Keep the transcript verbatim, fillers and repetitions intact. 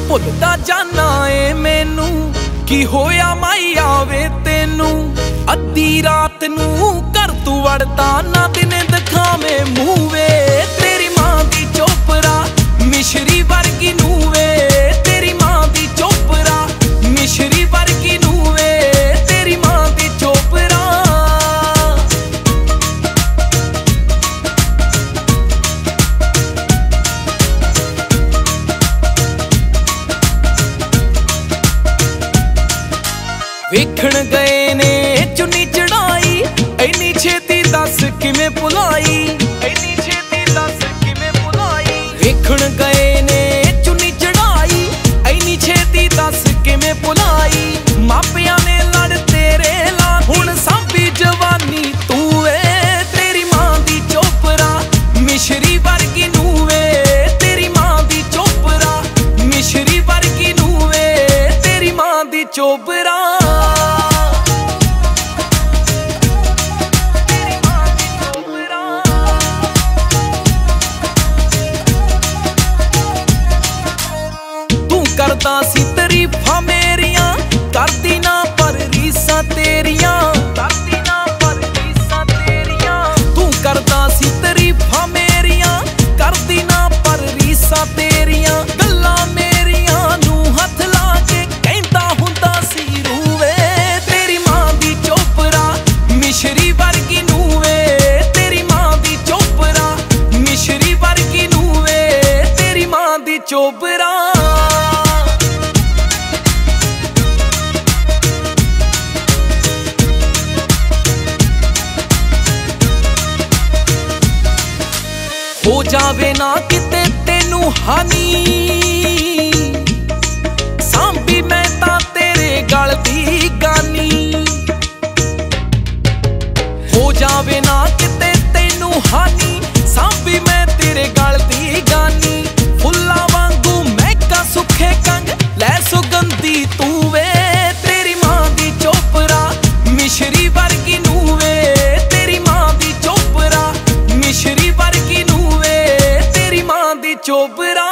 ਭੁੱਲਦਾ ਜਾਨਾ ਏ ਮੈਨੂੰ ਕੀ ਹੋਇਆ ਮਾਈ ਆਵੇ ਤੈਨੂੰ। ਅੱਧੀ ਰਾਤ ਨੂੰ ਘਰ ਤੂੰ ਵੜਦਾ ਨਾ ਦਿਨੇ ਦਿਖਾਵੇਂ ਮੂੰਹ ਵੇ। ਤੇਰੀ ਮਾਂ ਦੀ ਚੋਪਰਾ ਮਿਸ਼ਰੀ ਵਰਗੀ ਨੂੰ ਵੇ। ਤੇਰੀ ਮਾਂ ਦੀ ਚੋਪਰਾ ਮਿਸ਼ਰੀ ਵਰਗੀ ਨੂੰ ਵੇ। ਤੇਰੀ ਮਾਂ ਦੀ ਚੋਪਰਾ ਵੇਖਣ ਗਏ ਨੇ ਚੁੰਨੀ ਚੜਾਈ ਐਨੀ ਛੇਤੀ ਦੱਸ ਕਿਵੇਂ ਭੁਲਾਈ। ਐਨੀ ਛੇਤੀ ਦੱਸ ਕਿਵੇਂ ਭੁਲਾਈ। ਵੇਖਣ ਗਏ ਨੇ ਚੁੰਨੀ ਚੜਾਈ ਐਨੀ ਛੇਤੀ ਦੱਸ ਕਿਵੇਂ ਭੁਲਾਈ। ਮਾਪਿਆਂ ਨੇ ਲੜ ਤੇਰੇ ਲਾ ਹੁਣ ਸਾਂਭੀ ਜਵਾਨੀ ਤੂੰ ਵੇ। ਤੇਰੀ ਮਾਂ ਦੀ ਚੋਪਰਾ ਮਿਸ਼ਰੀ ਵਰਗੀ ਨੂੰ ਵੇ। ਤੇਰੀ ਮਾਂ ਦੀ ਚੋਪਰਾ ਮਿਸ਼ਰੀ ਵਰਗੀ ਨੂੰ ਵੇ। ਤੇਰੀ ਮਾਂ ਦੀ ਚੋਪਰਾ ਕਰਦਾ ਸੀ ਤਾਰੀਫਾਂ ਮੇਰੀਆਂ ਕਰਦੀ ਨਾ ਪਰ ਰੀਸਾਂ ਤੇਰੀਆਂ। ਕਰਦੀ ਨਾ ਪਰ ਰੀਸਾਂ ਤੇਰੀਆਂ। ਤੂੰ ਕਰਦਾ ਸੀ ਤਾਰੀਫਾਂ ਮੇਰੀਆਂ ਕਰਦੀ ਨਾ ਪਰ ਰੀਸਾਂ ਤੇਰੀਆਂ। ਗੱਲਾਂ ਮੇਰੀਆਂ ਨੂੰ ਹੱਥ ਲਾ ਕੇ ਕਹਿੰਦਾ ਹੁੰਦਾ ਸੀ ਰੂਵੇ। ਤੇਰੀ ਮਾਂ ਦੀ ਚੋਪਰਾ ਮਿਸ਼ਰੀ ਵਰਗੀ ਨੂੰ ਵੇ। ਤੇਰੀ ਮਾਂ ਦੀ ਚੋਪਰਾ ਮਿਸ਼ਰੀ ਵਰਗੀ ਨੂੰ ਵੇ। ਤੇਰੀ ਮਾਂ ਦੀ ਚੋਪਰਾ ਹੋ ਜਾਵੇ ਨਾ ਕਿਤੇ ਤੈਨੂੰ ਹਾਨੀ। ਸਾਂਭੀ ਮੈਂ ਤਾਂ ਤੇਰੇ ਗਲ ਦੀ ਗਾਨੀ। ਹੋ ਜਾਵੇ ਨਾ ਕਿਤੇ ਤੈਨੂੰ ਹਾਨੀ। ਸਾਂਭੀ ਮੈਂ ਤੇਰੇ ਗਲ ਦੀ ਗਾਨੀ। ਫੁੱਲਾਂ ਵਾਂਗੂ ਮਹਿਕਾਂ ਸੁੱਖੇ ਕੰਗ ਲੈ ਸੁਗੰਧੀ ਤੂੰ ਵੇ। ਤੇਰੀ ਮਾਂ ਦੀ ਚੋਪਰਾ ਮਿਸ਼ਰੀ ਵਰਗੀ ਨੂੰ ਵੇ। ਤੇਰੀ ਮਾਂ ਦੀ ਚੋਪਰਾ ਮਿਸ਼ਰੀ ਵਰਗੀ ਨੂੰ ਵੇ। ਤੇਰੀ ਮਾਂ ਦੀ ਚੋਪਰਾ